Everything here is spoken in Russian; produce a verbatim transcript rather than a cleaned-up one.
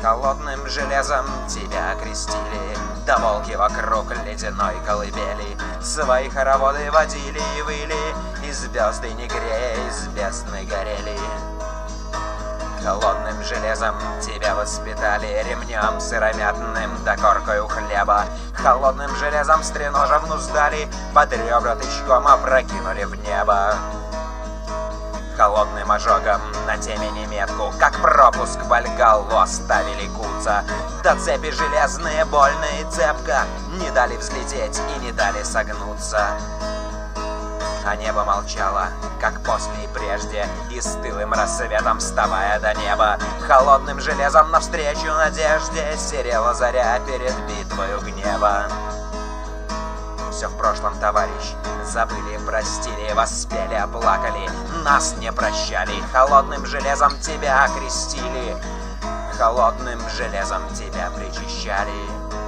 Холодным железом тебя окрестили, да волки вокруг ледяной колыбели свои хороводы водили и выли, и звезды не грея из бездны горели. Холодным железом тебя воспитали, ремнем сыромятным да коркою хлеба. Холодным железом стреножа внуздали, под ребра тычком опрокинули в небо. Холодным ожогом на темени метку, как пропуск Вальгаллу оставили куца. Да цепи железные, больно и цепко, не дали взлететь и не дали согнуться. А небо молчало, как после и прежде, и с тылым рассветом вставая до неба, холодным железом навстречу надежде серела заря перед битвою гнева. Все в прошлом, товарищ, забыли, простили, воспели, оплакали, нас не прощали, холодным железом тебя окрестили, холодным железом тебя причащали.